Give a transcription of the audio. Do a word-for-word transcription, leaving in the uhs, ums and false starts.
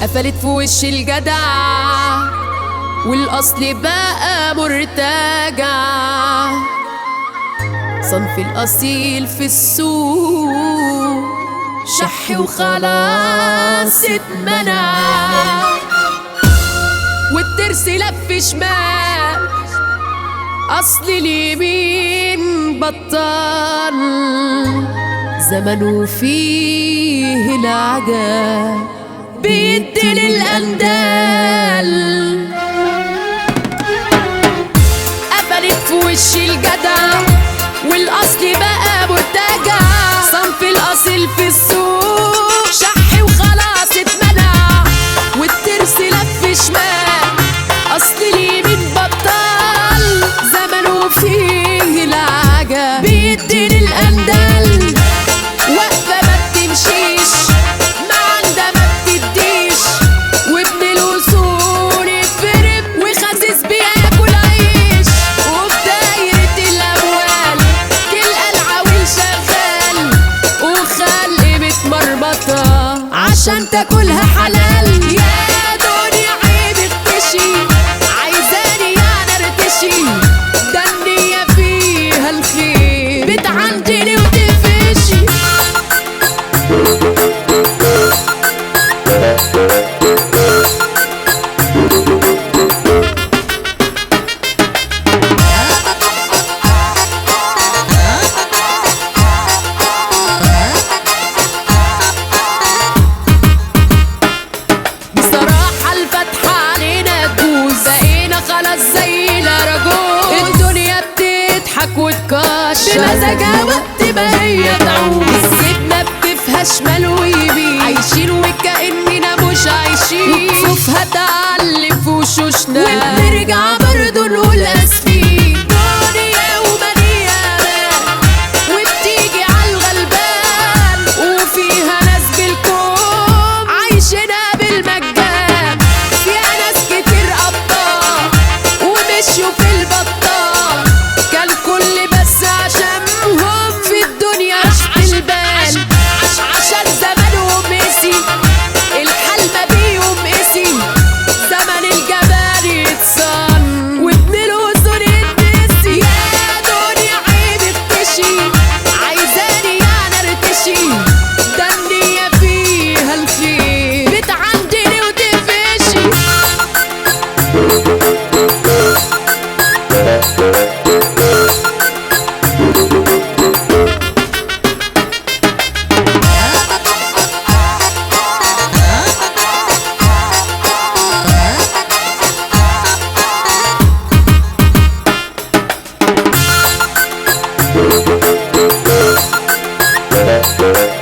قفلت في وش الجدع والأصل بقى مرتجع. صنف الأصيل في السوق شح وخلاص اتمنع، والترس لف شمال أصل اليمين بطل. زمنه فيه العجب بيدي للأندال، قفلت في وش الجدع والأصل بقى مرتجع. صنف الأصيل في السوق شح وخلاص اتمنع، والترس لف شمال أصل اليمين بطل. زمنه فيه العجب بيدي للأندال، واقفة ما بتمشيش ما عندها ما بتديش، وابن الوصول يتفرم وخاسس بياكل عيش. وفي دايرة الأموال تلقى العويل شغال، وخلق متمرمطة عشان تاكلها حلال. يا دنيا عيب اختشي عايزاني يعني ارتشي، ده النية فيها الخير بتعندني وتقفشي. بصراحة الفتحة علينا تجوز، بقينا خلاص زي الأراجوز. الدنيا بتضحك وتكشر بمزاجها وقت ما هي تعوز. السيبنا بكيفها شمال ويمين، عايشين وكأننا مش عايشين، وكفوفها تعلم في وشوشنا وبنرجع برضه نقول آسفين. دنيا ومليانة وبتيجي عالغلبان، وفيها ناس بالكوم عايشينها بالمجان. فيها ناس كتير أبطال ومشيوا في البطال، كان كل بس عشانهم في الدنيا عشق البال. عشان زمانهم قسي الحال ما بيهم قسي، زمن الجبال يتصن وابن الوزن يتنسي. يا دنيا عيب اختشي عايزاني يعني ارتشي، ده النية فيها الخير بتعندني وتقفشي. We'll be right back.